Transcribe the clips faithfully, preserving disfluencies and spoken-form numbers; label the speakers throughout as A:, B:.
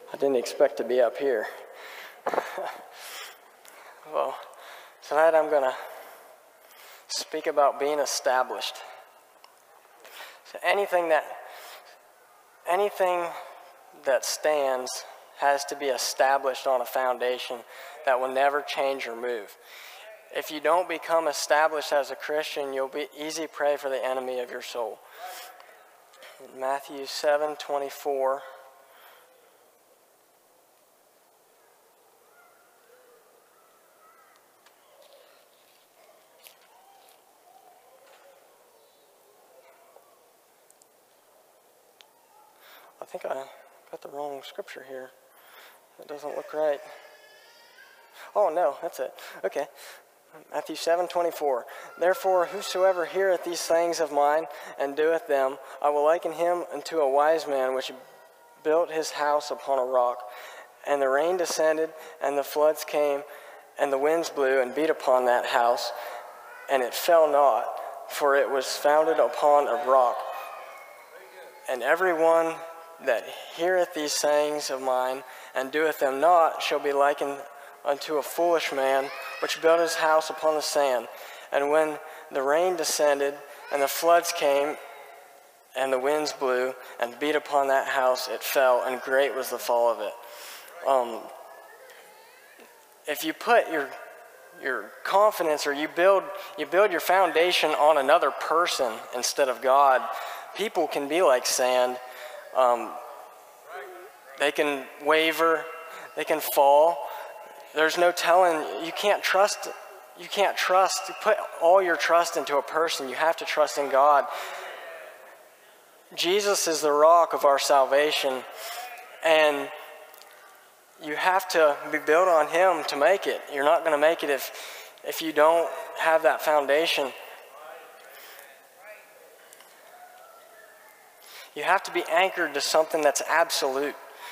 A: I didn't expect to be up here. Well, tonight I'm going to speak about being established. So anything that anything that stands has to be established on a foundation that will never change or move. If you don't become established as a Christian, you'll be easy prey for the enemy of your soul. In Matthew seven twenty-four. I think I got the wrong scripture here. It doesn't look right. Oh, no, that's it. Okay. Matthew seven twenty-four. Therefore, whosoever heareth these sayings of mine and doeth them, I will liken him unto a wise man which built his house upon a rock. And the rain descended, and the floods came, and the winds blew and beat upon that house, and it fell not, for it was founded upon a rock. And every one that heareth these sayings of mine and doeth them not shall be likened unto a foolish man which built his house upon the sand. And when the rain descended and the floods came and the winds blew and beat upon that house, it fell, and great was the fall of it. Um, if you put your your confidence, or you build you build your foundation on another person instead of God, people can be like sand. Um, they can waver, they can fall. There's no telling. You can't trust. You can't trust. Put all your trust into a person. You have to trust in God. Jesus is the rock of our salvation, and you have to be built on Him to make it. You're not going to make it if if you don't have that foundation. You have to be anchored to something that's absolute.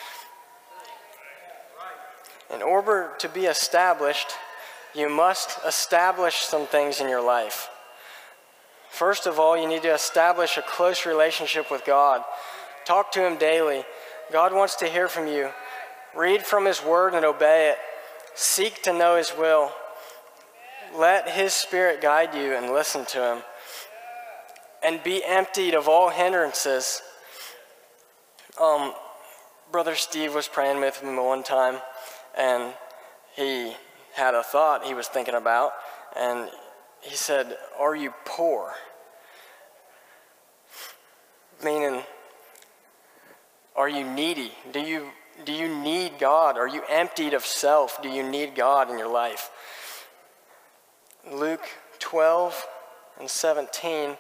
A: In order to be established, you must establish some things in your life. First of all, you need to establish a close relationship with God. Talk to Him daily. God wants to hear from you. Read from His Word and obey it. Seek to know His will. Let His Spirit guide you and listen to Him. And be emptied of all hindrances. Um, Brother Steve was praying with me one time, and he had a thought he was thinking about, and he said, "Are you poor?" Meaning, are you needy? Do you do you need God? Are you emptied of self? Do you need God in your life? Luke twelve and seventeen.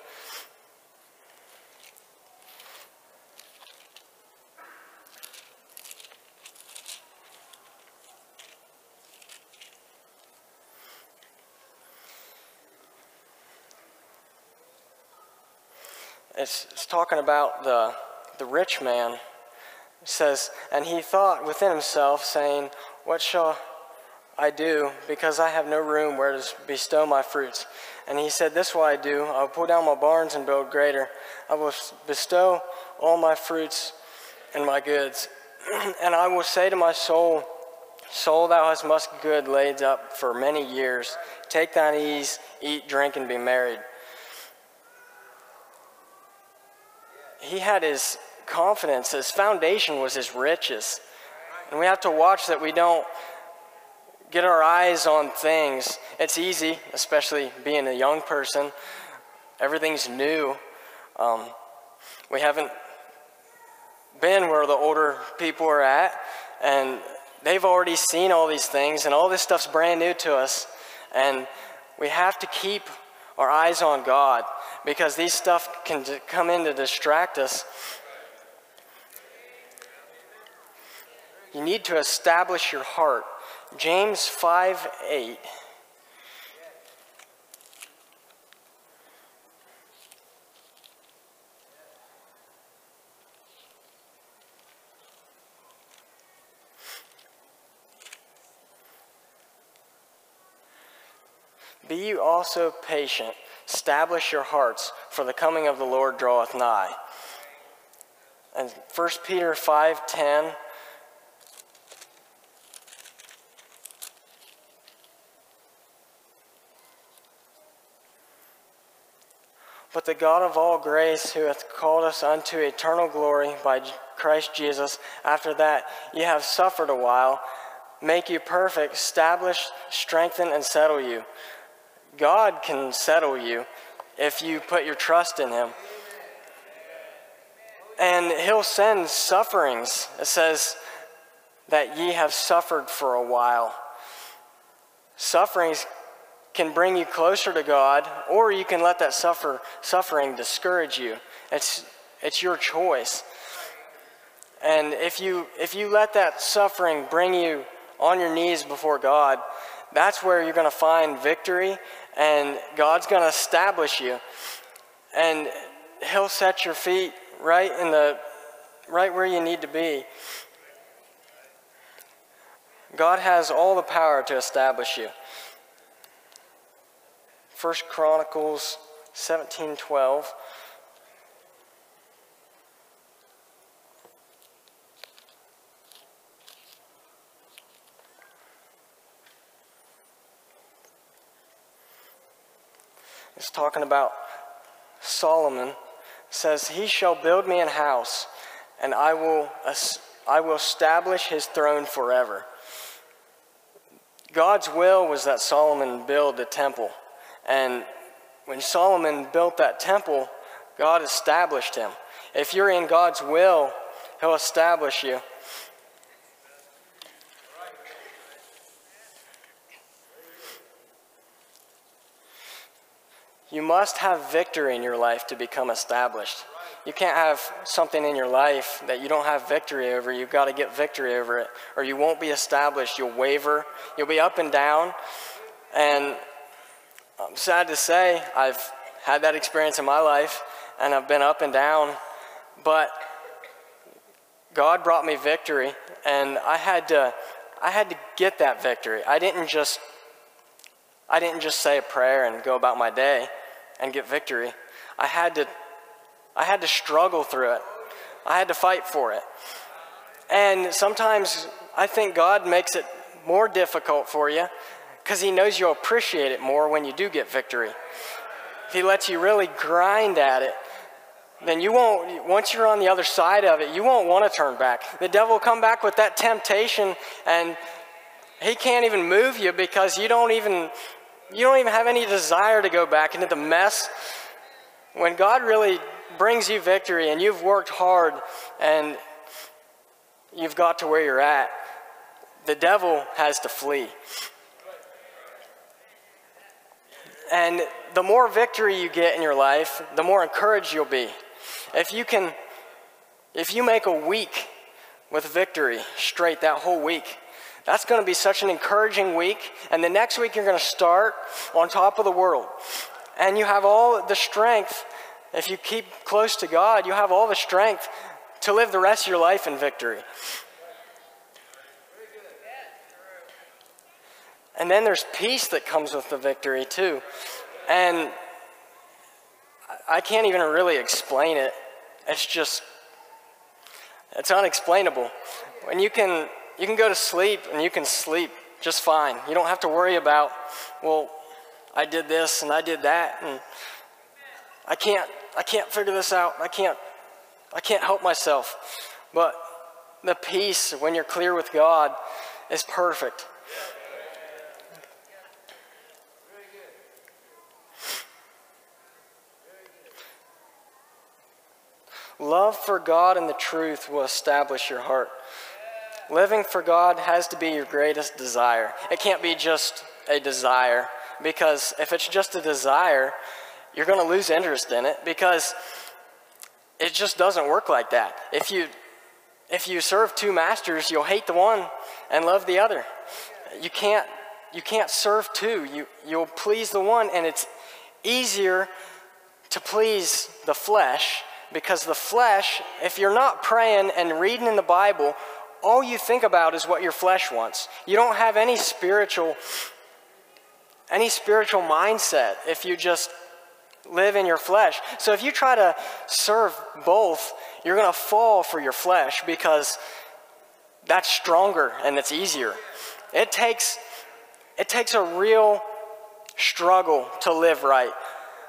A: It's, it's talking about the, the rich man. It says, and he thought within himself, saying, what shall I do, because I have no room where to bestow my fruits? And he said, this will I do, I will pull down my barns and build greater. I will bestow all my fruits and my goods. And I will say to my soul, soul, thou hast much good laid up for many years. Take thine ease, eat, drink, and be merry. He had his confidence, his foundation was his riches. And we have to watch that we don't get our eyes on things. It's easy, especially being a young person. Everything's new. Um, we haven't been where the older people are at, and they've already seen all these things, and all this stuff's brand new to us. And we have to keep our eyes on God, because these stuff can come in to distract us. You need to establish your heart. James five eight. Be you also patient. Establish your hearts, for the coming of the Lord draweth nigh. And First Peter five ten But the God of all grace, who hath called us unto eternal glory by Christ Jesus, after that ye have suffered a while, make you perfect, establish, strengthen, and settle you. God can settle you if you put your trust in him. And he'll send sufferings. It says that ye have suffered for a while. Sufferings can bring you closer to God, or you can let that suffer, suffering discourage you. It's, it's your choice. And if you, if you let that suffering bring you on your knees before God, that's where you're going to find victory, and God's going to establish you. And he'll set your feet right in the, right where you need to be. God has all the power to establish you. First Chronicles seventeen twelve. It's talking about Solomon. It says, he shall build me an house, and I will, I will establish his throne forever. God's will was that Solomon build a temple. And when Solomon built that temple, God established him. If you're in God's will, he'll establish you. You must have victory in your life to become established. You can't have something in your life that you don't have victory over. You've got to get victory over it, or you won't be established. You'll waver. You'll be up and down. And I'm sad to say, I've had that experience in my life, and I've been up and down. But God brought me victory, and I had to, I had to get that victory. I didn't just, I didn't just say a prayer and go about my day and get victory. I had to, I had to struggle through it. I had to fight for it. And sometimes I think God makes it more difficult for you because he knows you'll appreciate it more when you do get victory. If he lets you really grind at it, then you won't, once you're on the other side of it, you won't want to turn back. The devil will come back with that temptation, and he can't even move you because you don't even, you don't even have any desire to go back into the mess. When God really brings you victory and you've worked hard and you've got to where you're at, the devil has to flee. And the more victory you get in your life, the more encouraged you'll be. If you can, if you make a week with victory straight that whole week, that's going to be such an encouraging week. And the next week you're going to start on top of the world. And you have all the strength, if you keep close to God, you have all the strength to live the rest of your life in victory. And then there's peace that comes with the victory too. And I can't even really explain it. It's just, it's unexplainable. When you can, you can go to sleep and you can sleep just fine. You don't have to worry about, well, I did this and I did that, and I can't, I can't figure this out. I can't, I can't help myself. But the peace when you're clear with God is perfect. Love for God and the truth will establish your heart. Living for God has to be your greatest desire. It can't be just a desire, because if it's just a desire, you're going to lose interest in it, because it just doesn't work like that. If you, if you serve two masters, you'll hate the one and love the other. You can't, you can't serve two. You, you'll please the one, and it's easier to please the flesh. Because the flesh, if you're not praying and reading in the Bible, all you think about is what your flesh wants. You don't have any spiritual, any spiritual mindset if you just live in your flesh. So if you try to serve both, you're going to fall for your flesh, because that's stronger and it's easier. It takes, it takes a real struggle to live right.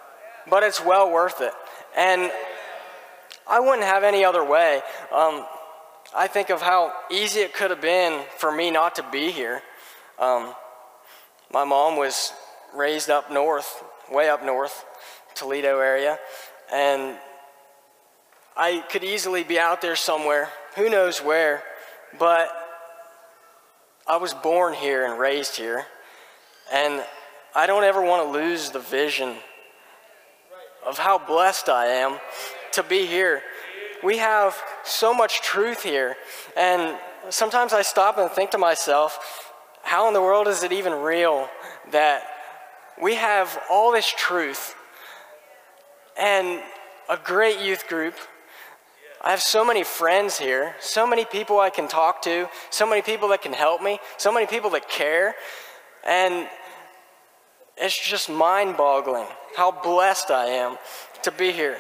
A: but it's well worth it. And I wouldn't have any other way. Um, I think of how easy it could have been for me not to be here. Um, my mom was raised up north, way up north, Toledo area, and I could easily be out there somewhere, who knows where, but I was born here and raised here, and I don't ever want to lose the vision of how blessed I am to be here. We have so much truth here, and sometimes I stop and think to myself, how in the world is it even real that we have all this truth and a great youth group? I have so many friends here, so many people I can talk to, so many people that can help me, so many people that care, and it's just mind-boggling how blessed I am to be here.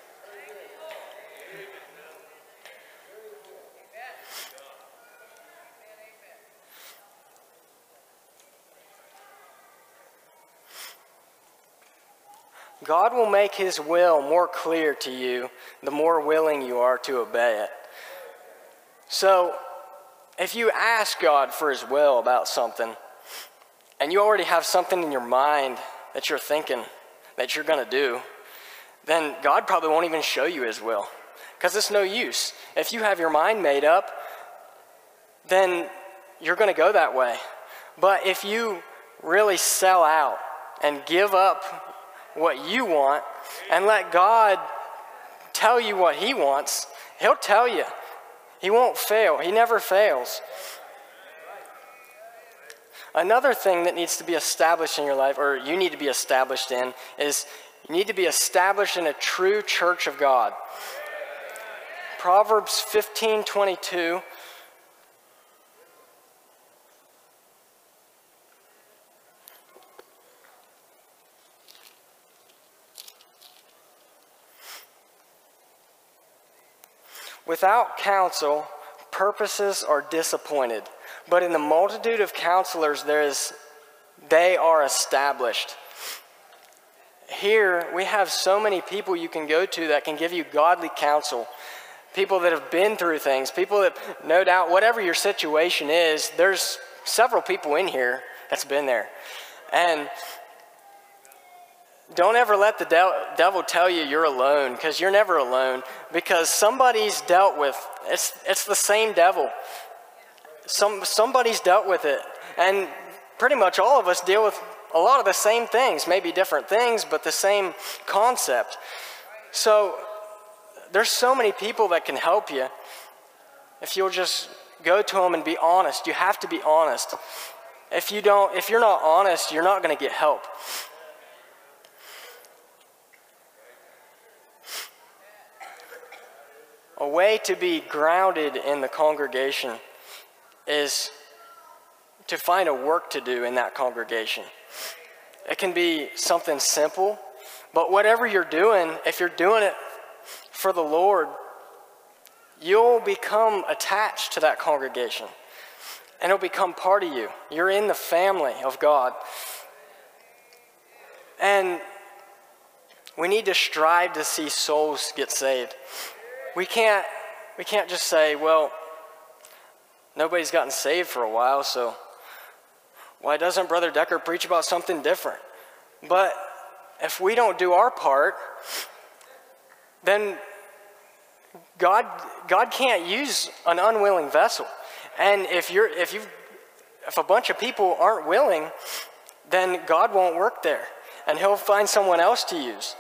A: God will make his will more clear to you the more willing you are to obey it. So, if you ask God for his will about something, and you already have something in your mind that you're thinking that you're going to do, then God probably won't even show you his will, because it's no use. If you have your mind made up, then you're going to go that way. But if you really sell out and give up what you want and let God tell you what he wants, he'll tell you. He won't fail. He never fails. Another thing that needs to be established in your life, or you need to be established in, is you need to be established in a true church of God. Proverbs fifteen twenty-two. Without counsel, purposes are disappointed, but in the multitude of counselors, there is, they are established. Here, we have so many people you can go to that can give you godly counsel. People that have been through things, people that, no doubt, whatever your situation is, there's several people in here that's been there. And don't ever let the de- devil tell you you're alone, because you're never alone, because somebody's dealt with, it's, it's the same devil. Some, somebody's dealt with it, and pretty much all of us deal with a lot of the same things, maybe different things, but the same concept. So there's so many people that can help you if you'll just go to them and be honest. You have to be honest. If you don't, if you're not honest, you're not going to get help. A way to be grounded in the congregation is to find a work to do in that congregation. It can be something simple, but whatever you're doing, if you're doing it for the Lord, you'll become attached to that congregation, and it'll become part of you. You're in the family of God. And we need to strive to see souls get saved. We can't, we can't just say, well, nobody's gotten saved for a while, so why doesn't Brother Decker preach about something different? But if we don't do our part, then God, God can't use an unwilling vessel. And if you're, if you, if a bunch of people aren't willing, then God won't work there, and he'll find someone else to use.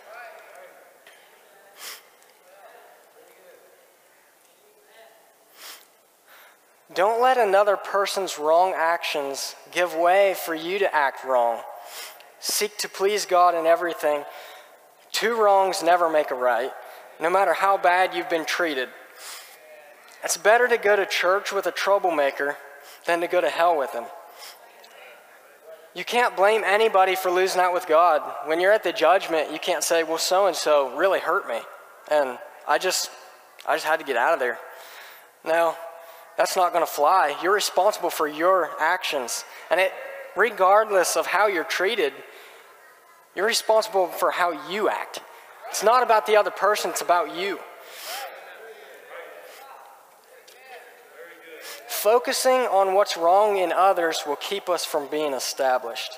A: Don't let another person's wrong actions give way for you to act wrong. Seek to please God in everything. Two wrongs never make a right, no matter how bad you've been treated. It's better to go to church with a troublemaker than to go to hell with him. You can't blame anybody for losing out with God. When you're at the judgment, you can't say, well, so-and-so really hurt me, and I just, I just had to get out of there. No. That's not going to fly. You're responsible for your actions. And it, regardless of how you're treated, You're responsible for how you act. It's not about the other person, it's about you. Focusing on what's wrong in others will keep us from being established.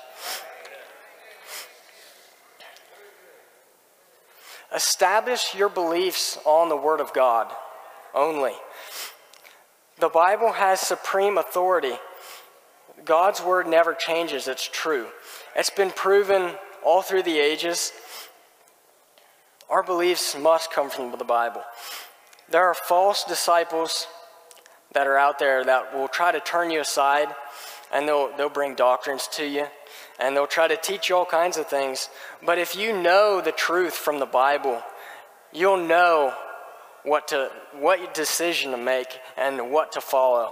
A: Establish your beliefs on the Word of God only. The Bible has supreme authority. God's Word never changes, it's true. It's been proven all through the ages. Our beliefs must come from the Bible. There are false disciples that are out there that will try to turn you aside, and they'll, they'll bring doctrines to you, and they'll try to teach you all kinds of things. But if you know the truth from the Bible, you'll know what to, what decision to make and what to follow.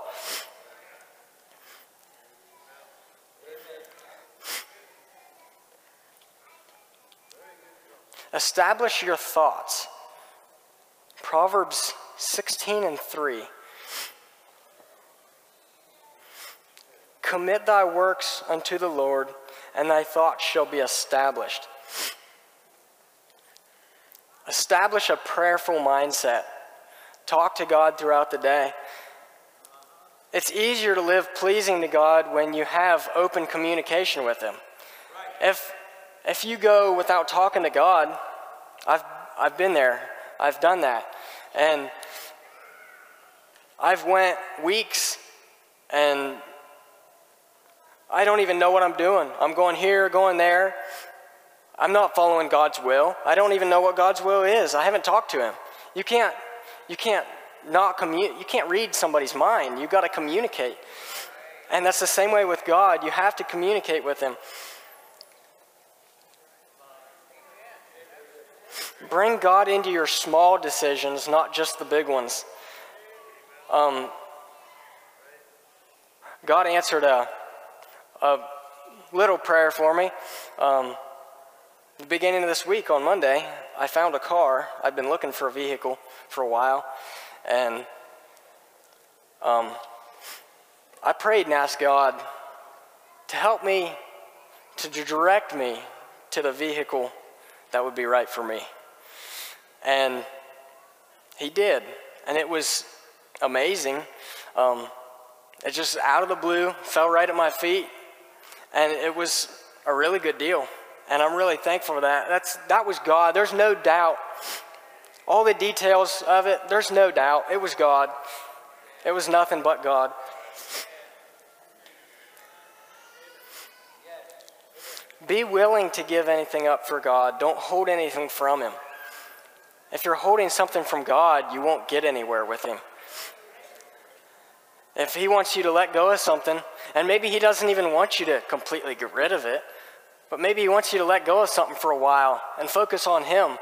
A: Establish your thoughts. Proverbs sixteen and three. Commit thy works unto the Lord, and thy thoughts shall be established. Establish a prayerful mindset. Talk to God throughout the day. It's easier to live pleasing to God when you have open communication with Him. If if you go without talking to God, I've I've been there. I've done that. And I've went weeks and I don't even know what I'm doing. I'm going here, going there. I'm not following God's will. I don't even know what God's will is. I haven't talked to Him. You can't, you can't not commu- you can't read somebody's mind. You've got to communicate. And that's the same way with God. You have to communicate with Him. Bring God into your small decisions, not just the big ones. Um, God answered a, a little prayer for me. Um, the beginning of this week on Monday, I found a car. I'd been looking for a vehicle for a while. And um, I prayed and asked God to help me, to direct me to the vehicle that would be right for me. And He did. And it was amazing. Um, it just out of the blue, fell right at my feet. And it was a really good deal. And I'm really thankful for that. That's, that was God. There's no doubt. All the details of it, there's no doubt. It was God. It was nothing but God. Be willing to give anything up for God. Don't hold anything from Him. If you're holding something from God, you won't get anywhere with Him. If He wants you to let go of something, and maybe He doesn't even want you to completely get rid of it, but maybe He wants you to let go of something for a while and focus on Him.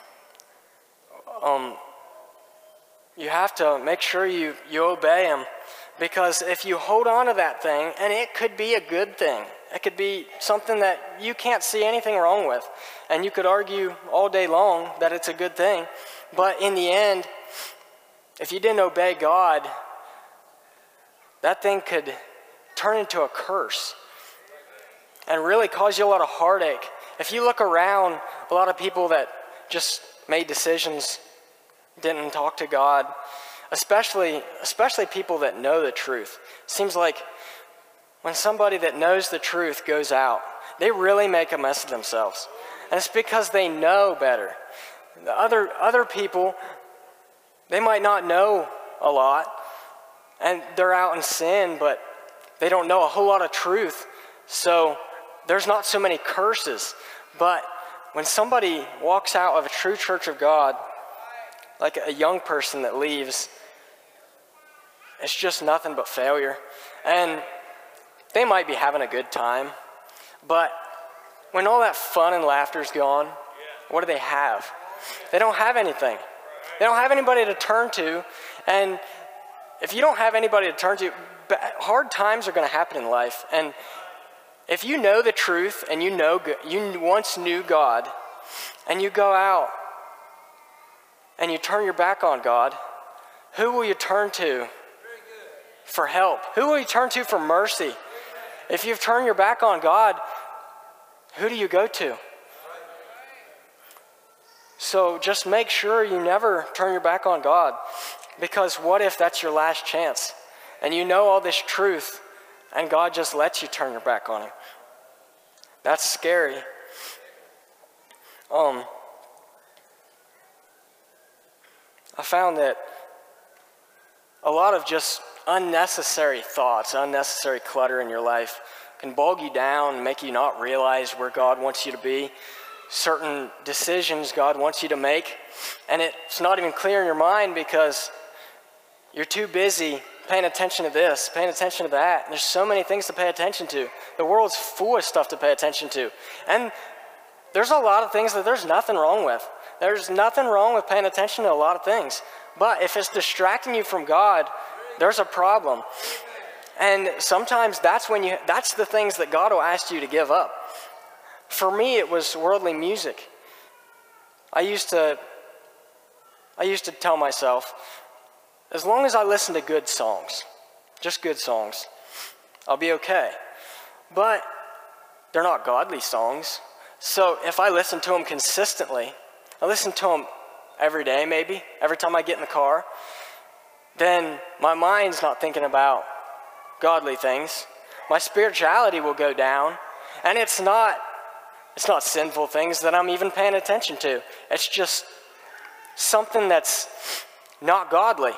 A: Um, you have to make sure you, you obey Him, because if you hold on to that thing, and it could be a good thing, it could be something that you can't see anything wrong with, and you could argue all day long that it's a good thing, but in the end, if you didn't obey God, that thing could turn into a curse and really cause you a lot of heartache. If you look around, a lot of people that just made decisions, didn't talk to God, especially especially people that know the truth. Seems like when somebody that knows the truth goes out, they really make a mess of themselves. And it's because they know better. The other, other people, they might not know a lot, and they're out in sin, but they don't know a whole lot of truth. So there's not so many curses. But when somebody walks out of a true church of God, like a young person that leaves, it's just nothing but failure. And they might be having a good time, but when all that fun and laughter's gone, what do they have? They don't have anything. They don't have anybody to turn to. And if you don't have anybody to turn to, hard times are going to happen in life. And if you know the truth and you know you once knew God, and you go out and you turn your back on God, who will you turn to for help? Who will you turn to for mercy? If you've turned your back on God, who do you go to? So just make sure you never turn your back on God, because what if that's your last chance and you know all this truth and God just lets you turn your back on him? That's scary. Um, I found that a lot of just unnecessary thoughts, unnecessary clutter in your life can bog you down and make you not realize where God wants you to be, certain decisions God wants you to make, and it's not even clear in your mind because you're too busy paying attention to this, paying attention to that. There's so many things to pay attention to. The world's full of stuff to pay attention to. And there's a lot of things that there's nothing wrong with. There's nothing wrong with paying attention to a lot of things. But if it's distracting you from God, there's a problem. And sometimes that's when you, that's the things that God will ask you to give up. For me, it was worldly music. I used to, I used to tell myself, as long as I listen to good songs, just good songs, I'll be okay. But they're not godly songs. So if I listen to them consistently, I listen to them every day maybe, every time I get in the car, then my mind's not thinking about godly things. My spirituality will go down, and it's not, it's not sinful things that I'm even paying attention to. It's just something that's not godly.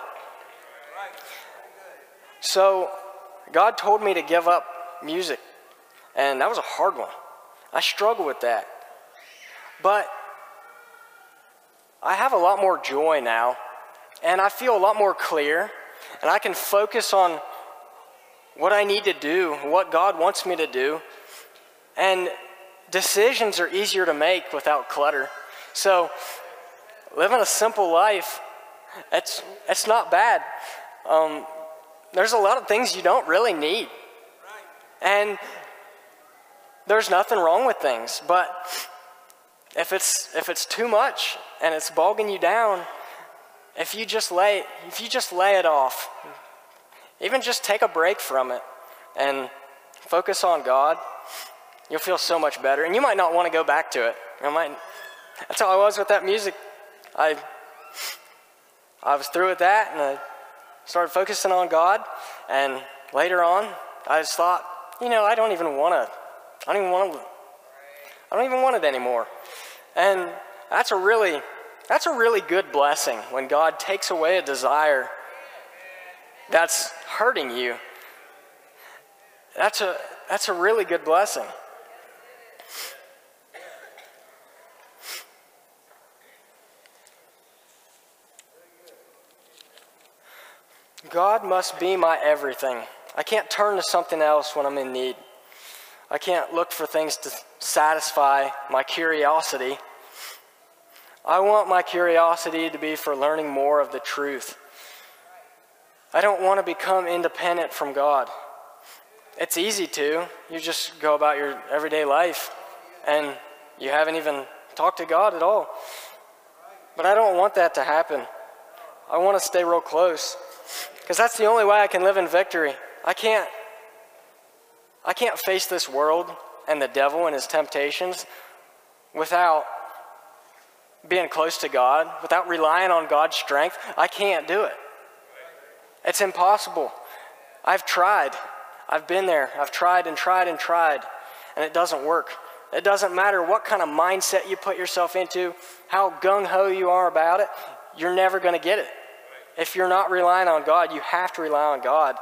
A: So God told me to give up music, and that was a hard one. I struggle with that. But I have a lot more joy now, and I feel a lot more clear, and I can focus on what I need to do, what God wants me to do, and decisions are easier to make without clutter. So living a simple life, it's, it's not bad. Um, there's a lot of things you don't really need. And there's nothing wrong with things, but if it's if it's too much and it's bogging you down, if you just lay if you just lay it off, even just take a break from it and focus on God, you'll feel so much better. And you might not want to go back to it. I might. That's how I was with that music. I I was through with that, and I started focusing on God. And later on, I just thought, you know, I don't even want to. I don't even want to. I don't even want it anymore. And that's a really, that's a really good blessing when God takes away a desire that's hurting you. That's a, that's a really good blessing. God must be my everything. I can't turn to something else when I'm in need. I can't look for things to satisfy my curiosity. I want my curiosity to be for learning more of the truth. I don't want to become independent from God. It's easy to. You just go about your everyday life and you haven't even talked to God at all. But I don't want that to happen. I want to stay real close, because that's the only way I can live in victory. I can't I can't face this world and the devil and his temptations without being close to God, without relying on God's strength. I can't do it. It's impossible. I've tried. I've been there. I've tried and tried and tried, and it doesn't work. It doesn't matter what kind of mindset you put yourself into, how gung-ho you are about it, you're never going to get it. If you're not relying on God, you have to rely on God.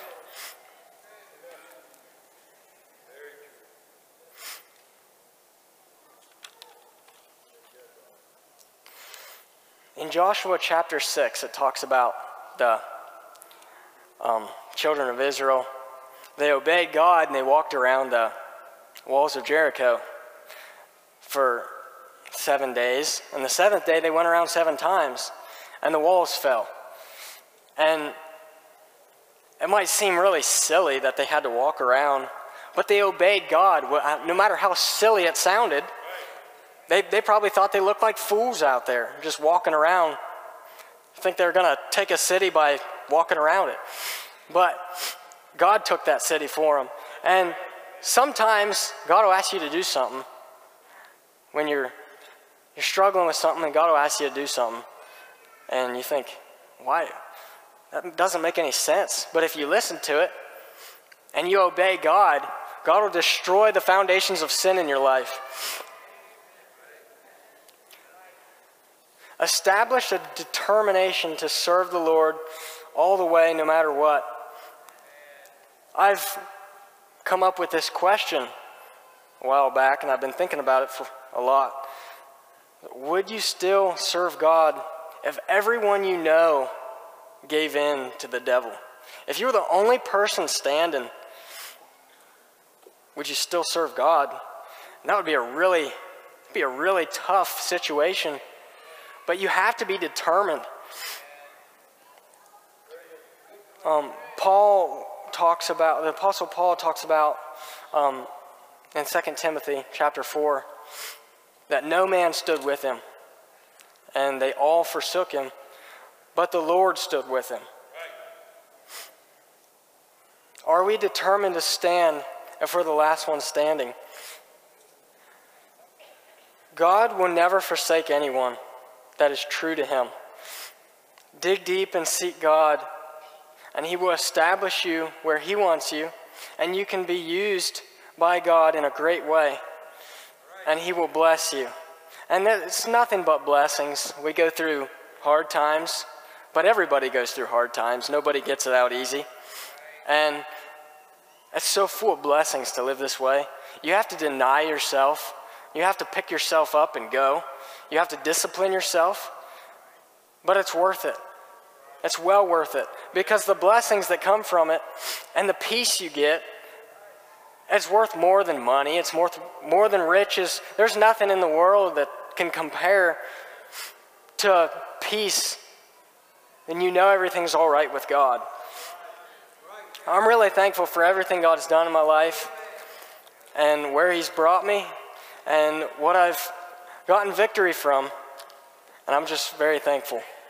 A: In Joshua chapter six, it talks about the um, children of Israel. They obeyed God and they walked around the walls of Jericho for seven days. And the seventh day they went around seven times and the walls fell. And it might seem really silly that they had to walk around, but they obeyed God. No matter how silly it sounded, They, they probably thought they looked like fools out there, just walking around. I think they're going to take a city by walking around it. But God took that city for them. And sometimes God will ask you to do something when you're You're struggling with something and God will ask you to do something. And you think, why? That doesn't make any sense. But if you listen to it and you obey God, God will destroy the foundations of sin in your life. Establish a determination to serve the Lord all the way, no matter what. I've come up with this question a while back, and I've been thinking about it for a lot. Would you still serve God if everyone you know gave in to the devil? If you were the only person standing, would you still serve God? And that would be a really, be a really tough situation. But you have to be determined. Um, Paul talks about, the Apostle Paul talks about um, in Second Timothy chapter four, that no man stood with him, and they all forsook him, but the Lord stood with him. Are we determined to stand if we're the last one standing? God will never forsake anyone that is true to him. Dig deep and seek God, and he will establish you where he wants you, and you can be used by God in a great way, and he will bless you. And it's nothing but blessings. We go through hard times, but everybody goes through hard times. Nobody gets it out easy. And it's so full of blessings to live this way. You have to deny yourself. You have to pick yourself up and go. You have to discipline yourself, but it's worth it. It's well worth it, because the blessings that come from it and the peace you get, it's worth more than money. It's more, more than riches. There's nothing in the world that can compare to peace, and you know everything's all right with God. I'm really thankful for everything God has done in my life and where he's brought me and what I've gotten victory from, and I'm just very thankful.